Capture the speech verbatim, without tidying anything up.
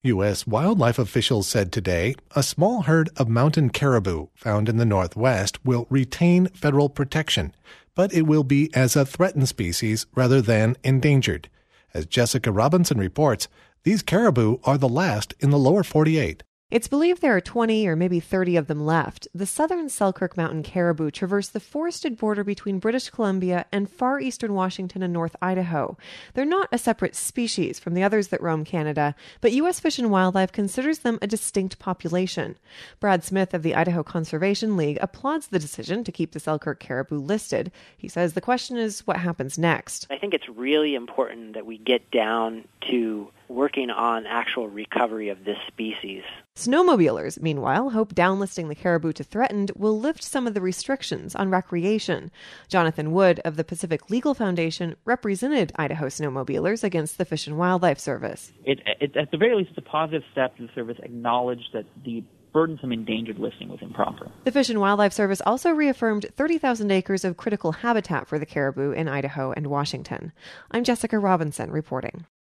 U S wildlife officials said today a small herd of mountain caribou found in the Northwest will retain federal protection, but it will be as a threatened species rather than endangered. As Jessica Robinson reports, these caribou are the last in the lower forty-eight. It's believed there are twenty or maybe thirty of them left. The southern Selkirk Mountain caribou traverse the forested border between British Columbia and far eastern Washington and North Idaho. They're not a separate species from the others that roam Canada, but U S Fish and Wildlife considers them a distinct population. Brad Smith of the Idaho Conservation League applauds the decision to keep the Selkirk caribou listed. He says the question is what happens next. I think it's really important that we get down to working on actual recovery of this species. Snowmobilers, meanwhile, hope downlisting the caribou to threatened will lift some of the restrictions on recreation. Jonathan Wood of the Pacific Legal Foundation represented Idaho snowmobilers against the Fish and Wildlife Service. It, it, at the very least, it's a positive step to the service acknowledge that the burdensome endangered listing was improper. The Fish and Wildlife Service also reaffirmed thirty thousand acres of critical habitat for the caribou in Idaho and Washington. I'm Jessica Robinson reporting.